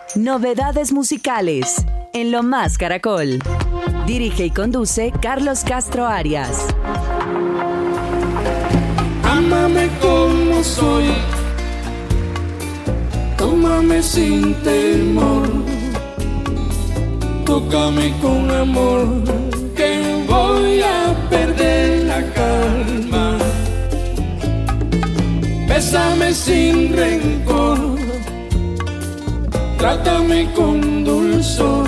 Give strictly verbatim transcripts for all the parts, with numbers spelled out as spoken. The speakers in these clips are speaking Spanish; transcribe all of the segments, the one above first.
Novedades musicales en Lo Más Caracol. Dirige y conduce Carlos Castro Arias. Ámame como soy, tómame sin temor, tócame con amor, que voy a perder la calma. Bésame sin rencor, trátame con dulzor.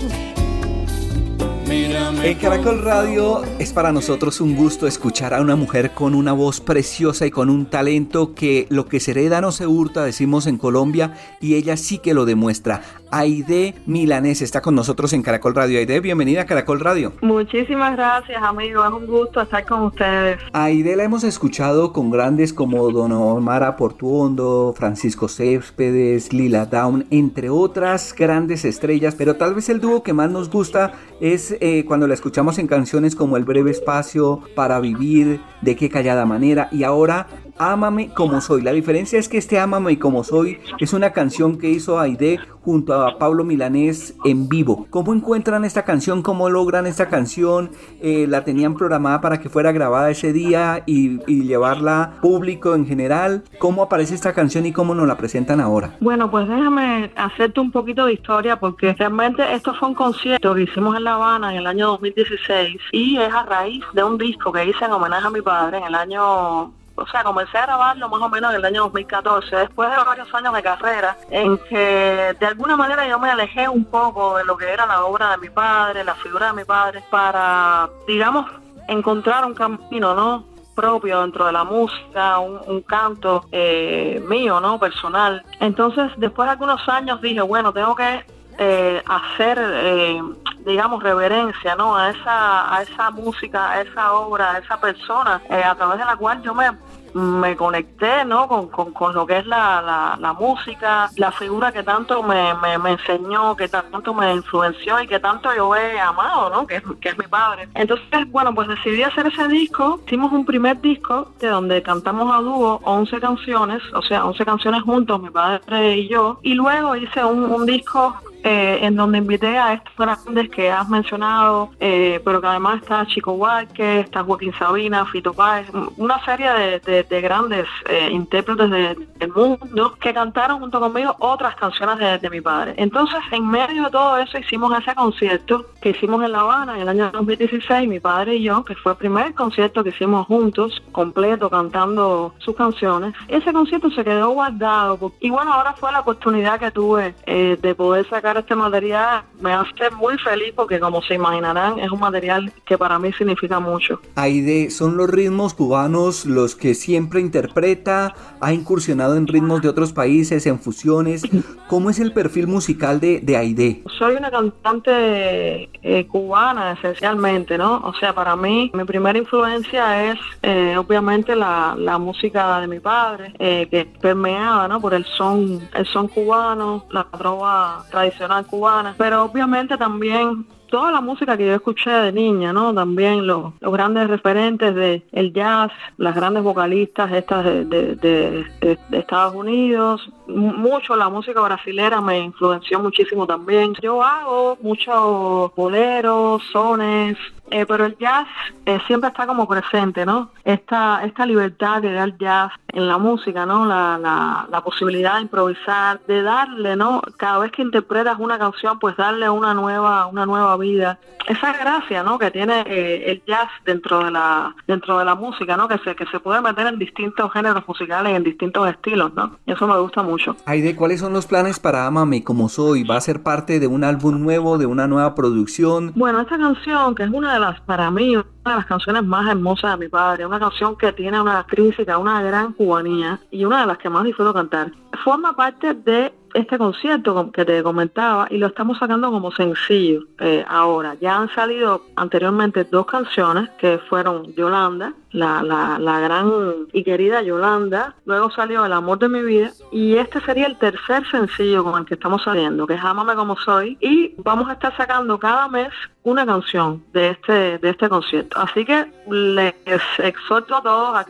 En Caracol Radio es para nosotros un gusto escuchar a una mujer con una voz preciosa y con un talento que lo que se hereda no se hurta, decimos en Colombia, y ella sí que lo demuestra. Aide Milanés está con nosotros en Caracol Radio. Aide, bienvenida a Caracol Radio. Muchísimas gracias, amigo, es un gusto estar con ustedes. Aide la hemos escuchado con grandes como Don Omar Portuondo, Francisco Céspedes, Lila Downs, entre otras grandes estrellas, pero tal vez el dúo que más nos gusta es eh, cuando la escuchamos en canciones como El Breve Espacio, Para Vivir, De Qué Callada Manera, y ahora Ámame Como Soy. La diferencia es que este Ámame Como Soy es una canción que hizo Aide junto a Pablo Milanés en vivo. ¿Cómo encuentran esta canción? ¿Cómo logran esta canción? Eh, ¿La tenían programada para que fuera grabada ese día y, y llevarla público en general? ¿Cómo aparece esta canción y cómo nos la presentan ahora? Bueno, pues déjame hacerte un poquito de historia, porque realmente esto fue un concierto que hicimos en La Habana en el año dos mil dieciséis y es a raíz de un disco que hice en homenaje a mi padre en el año... O sea, comencé a grabarlo más o menos en el año dos mil catorce, después de varios años de carrera, en que de alguna manera yo me alejé un poco de lo que era la obra de mi padre, la figura de mi padre, para, digamos, encontrar un camino, ¿no?, propio dentro de la música, un, un canto eh, mío, ¿no?, personal. Entonces, después de algunos años dije, bueno, tengo que eh, hacer... Eh, digamos, reverencia, ¿no?, a esa a esa música, a esa obra, a esa persona, eh, a través de la cual yo me, me conecté, ¿no?, con, con, con lo que es la, la, la música, la figura que tanto me, me, me enseñó, que tanto me influenció y que tanto yo he amado, ¿no?, que es, que es mi padre. Entonces, bueno, pues decidí hacer ese disco. Hicimos un primer disco de donde cantamos a dúo once canciones, o sea, once canciones juntos, mi padre y yo, y luego hice un, un disco Eh, en donde invité a estos grandes que has mencionado, eh, pero que además está Chico Huarque, está Joaquín Sabina, Fito Páez, una serie de, de, de grandes eh, intérpretes de, del mundo que cantaron junto conmigo otras canciones de, de mi padre. Entonces, en medio de todo eso, hicimos ese concierto que hicimos en La Habana en el año dos mil dieciséis, mi padre y yo, que fue el primer concierto que hicimos juntos, completo, cantando sus canciones. Ese concierto se quedó guardado, porque, y bueno, ahora fue la oportunidad que tuve eh, de poder sacar este material. Me hace muy feliz porque, como se imaginarán, es un material que para mí significa mucho. Aide, ¿son los ritmos cubanos los que siempre interpreta? ¿Ha incursionado en ritmos de otros países, en fusiones? ¿Cómo es el perfil musical de, de Aide? Soy una cantante eh, cubana esencialmente, ¿no? O sea, para mí, mi primera influencia es eh, obviamente la, la música de mi padre, eh, que permeaba, ¿no?, por el son, el son cubano, la trova tradicional cubana, pero obviamente también toda la música que yo escuché de niña, ¿no? También los, los grandes referentes de el jazz, las grandes vocalistas estas de, de, de, de, de Estados Unidos, mucho la música brasilera me influenció muchísimo también. Yo hago muchos boleros, sones, eh, pero el jazz eh, siempre está como presente, ¿no? Esta, esta libertad que da el jazz en la música, ¿no? La, la, la posibilidad de improvisar, de darle, ¿no?, cada vez que interpretas una canción, pues darle una nueva, una nueva vida. Esa gracia, ¿no?, que tiene eh, el jazz dentro de la dentro de la música, ¿no?, que se que se puede meter en distintos géneros musicales, en distintos estilos, ¿no? Eso me gusta mucho. Aide, ¿cuáles son los planes para Ámame Como Soy? ¿Va a ser parte de un álbum nuevo, de una nueva producción? Bueno, esta canción, que es una de las, para mí, una de las canciones más hermosas de mi padre, una canción que tiene una intrínseca, una gran cubanía y una de las que más disfruto cantar, forma parte de este concierto que te comentaba y lo estamos sacando como sencillo eh, ahora. Ya han salido anteriormente dos canciones que fueron Yolanda, la, la, la gran y querida Yolanda, luego salió El Amor de Mi Vida y este sería el tercer sencillo con el que estamos saliendo, que es Ámame Como Soy, y vamos a estar sacando cada mes una canción de este, de este concierto. Así que les exhorto a todos a que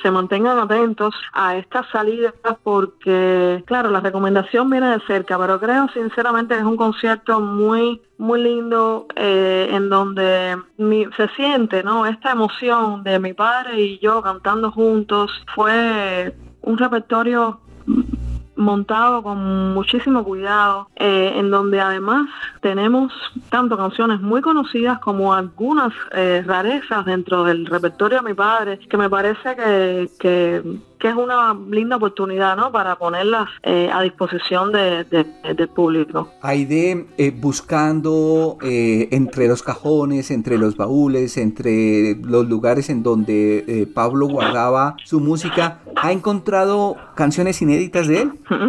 se mantengan atentos a estas salidas porque, claro, la recomendación viene de cerca, pero creo sinceramente que es un concierto muy muy lindo, eh, en donde mi, se siente, ¿no?, esta emoción de mi padre y yo cantando juntos. Fue un repertorio montado con muchísimo cuidado, eh, en donde además tenemos tanto canciones muy conocidas como algunas eh, rarezas dentro del repertorio de mi padre, que me parece que, que, que es una linda oportunidad, ¿no?, para ponerlas eh, a disposición de, de, de, del público. Aide, eh, buscando eh, entre los cajones, entre los baúles, entre los lugares en donde eh, Pablo guardaba su música, ¿ha encontrado canciones inéditas de él?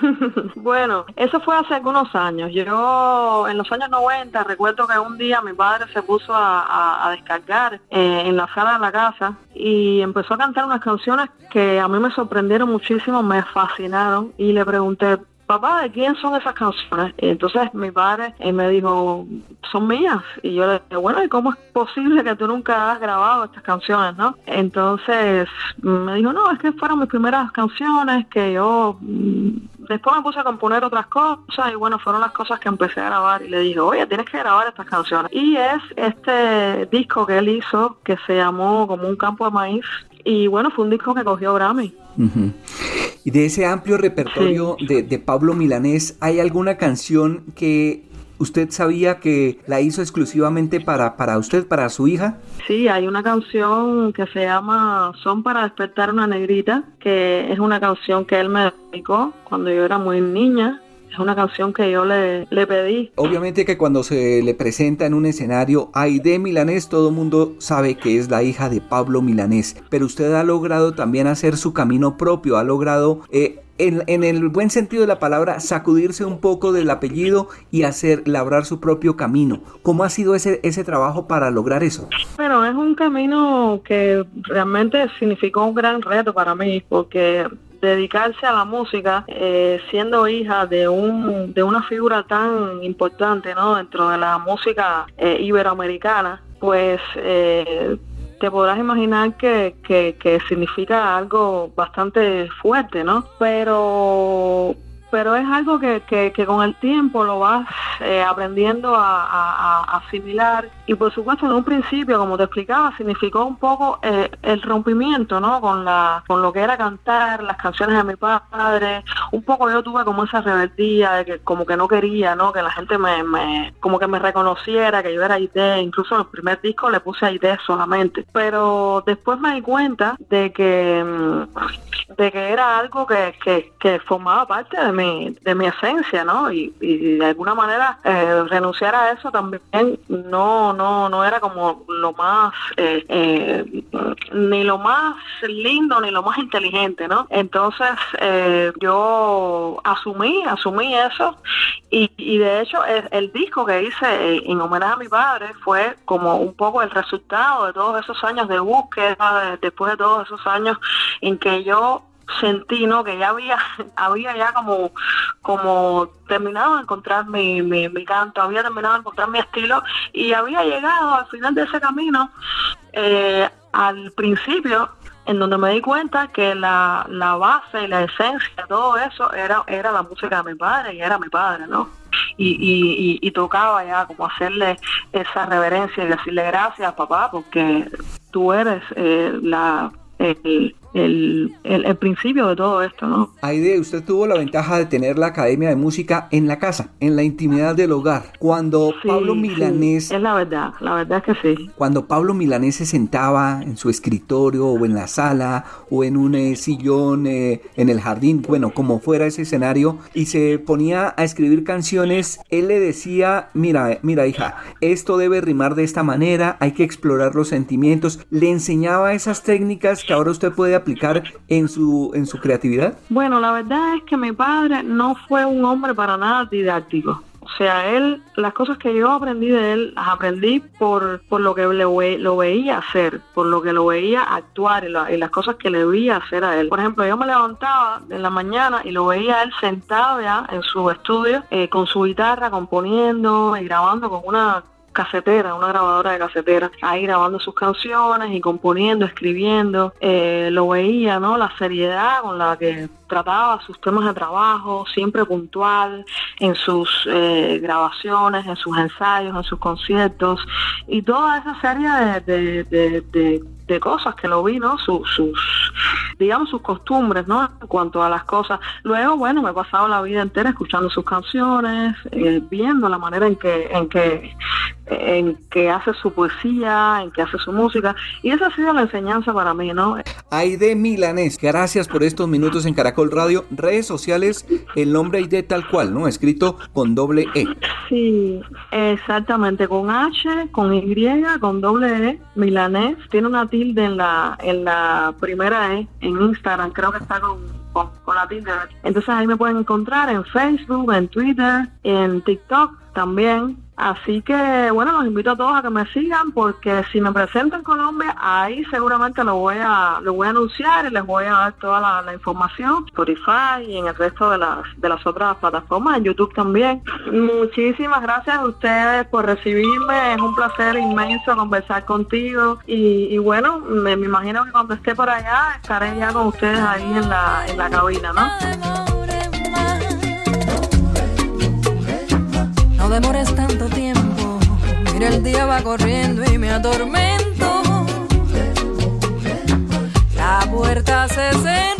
Bueno, eso fue hace algunos años. Yo en los años noventa recuerdo que un día mi padre se puso a, a, a descargar eh, en la sala de la casa y empezó a cantar unas canciones que a mí me sorprendieron muchísimo, me fascinaron, y le pregunté: papá, ¿de quién son esas canciones? Y entonces mi padre eh, me dijo: son mías. Y yo le dije: bueno, ¿y cómo es posible que tú nunca has grabado estas canciones, no? Entonces me dijo: no, es que fueron mis primeras canciones, que yo mmm, después me puse a componer otras cosas, y bueno, fueron las cosas que empecé a grabar. Y le dije: oye, tienes que grabar estas canciones. Y es este disco que él hizo, que se llamó Como un campo de maíz, y bueno, fue un disco que cogió Grammy. Uh-huh. Y de ese amplio repertorio sí. de, de Pablo Milanés, ¿hay alguna canción que usted sabía que la hizo exclusivamente para, para usted, para su hija? Sí, hay una canción que se llama Son para despertar una negrita, que es una canción que él me dedicó cuando yo era muy niña. Es una canción que yo le, le pedí. Obviamente que cuando se le presenta en un escenario Aide Milanés, todo el mundo sabe que es la hija de Pablo Milanés, pero usted ha logrado también hacer su camino propio, ha logrado, eh, en, en el buen sentido de la palabra, sacudirse un poco del apellido y hacer, labrar su propio camino. ¿Cómo ha sido ese, ese trabajo para lograr eso? Bueno, es un camino que realmente significó un gran reto para mí, porque dedicarse a la música, eh, siendo hija de un de una figura tan importante, ¿no?, dentro de la música eh, iberoamericana, pues eh, te podrás imaginar que, que, que significa algo bastante fuerte, ¿no? Pero pero es algo que, que, que con el tiempo lo vas eh, aprendiendo a, a, a asimilar, y por supuesto en un principio, como te explicaba, significó un poco eh, el rompimiento, ¿no?, con la con lo que era cantar las canciones de mi padre. Un poco yo tuve como esa rebeldía de que como que no quería, ¿no?, que la gente me, me como que me reconociera, que yo era Aide. Incluso en el primer disco le puse Aide solamente, pero después me di cuenta de que de que era algo que, que, que formaba parte de mi, de mi esencia, ¿no? Y, y de alguna manera eh, renunciar a eso también no no no era como lo más eh, eh, ni lo más lindo ni lo más inteligente, ¿no? Entonces eh, yo asumí asumí eso, y, y de hecho el, el disco que hice en homenaje a mi padre fue como un poco el resultado de todos esos años de búsqueda, de, después de todos esos años en que yo sentí, ¿no?, que ya había había ya como como terminado de encontrar mi, mi, mi canto, había terminado de encontrar mi estilo, y había llegado al final de ese camino, eh, al principio, en donde me di cuenta que la, la base y la esencia de todo eso era, era la música de mi padre, y era mi padre, ¿no? Y, y, y, y tocaba ya como hacerle esa reverencia y decirle: gracias, papá, porque tú eres eh, la el, el, el, el principio de todo esto, ¿no? Aide, usted tuvo la ventaja de tener la Academia de Música en la casa, en la intimidad del hogar. Cuando sí, Pablo Milanés... Sí, es la verdad, la verdad es que sí. Cuando Pablo Milanés se sentaba en su escritorio o en la sala o en un eh, sillón eh, en el jardín, bueno, como fuera ese escenario, y se ponía a escribir canciones, él le decía: mira, mira hija, esto debe rimar de esta manera, hay que explorar los sentimientos. ¿Le enseñaba esas técnicas que ahora usted puede aplicar en su en su creatividad? Bueno, la verdad es que mi padre no fue un hombre para nada didáctico. O sea, él, las cosas que yo aprendí de él, las aprendí por, por lo que le, lo veía hacer, por lo que lo veía actuar, y, la, y las cosas que le veía hacer a él. Por ejemplo, yo me levantaba en la mañana y lo veía a él sentado ya en su estudio, eh, con su guitarra, componiendo y grabando con una casetera, una grabadora de casetera, ahí grabando sus canciones y componiendo, escribiendo. Eh, lo veía, ¿no? La seriedad con la que trataba sus temas de trabajo, siempre puntual en sus eh, grabaciones, en sus ensayos, en sus conciertos, y toda esa serie de, de, de, de, de cosas que lo vi, ¿no? Sus, sus, digamos, sus costumbres, ¿no? En cuanto a las cosas. Luego, bueno, me he pasado la vida entera escuchando sus canciones, eh, viendo la manera en que, en que, en que hace su poesía, en que hace su música, y esa ha sido la enseñanza para mí, ¿no? Aide Milanés, gracias por estos minutos en Caracol Radio. Redes sociales, el nombre Aide tal cual, ¿no? Escrito con doble E. Sí, exactamente, con H, con Y, con doble E, Milanés. Tiene una tilde en la, en la primera E, en Instagram, creo que está con, con, con la tilde. Entonces ahí me pueden encontrar en Facebook, en Twitter, en TikTok también. Así que, bueno, los invito a todos a que me sigan, porque si me presento en Colombia, ahí seguramente lo voy a lo voy a anunciar y les voy a dar toda la, la información, Spotify y en el resto de las de las otras plataformas, en YouTube también. Muchísimas gracias a ustedes por recibirme, es un placer inmenso conversar contigo y, y bueno, me, me imagino que cuando esté por allá estaré ya con ustedes ahí en la, en la cabina, ¿no? No demores tanto tiempo, mira el día va corriendo y me atormento. La puerta se cerró.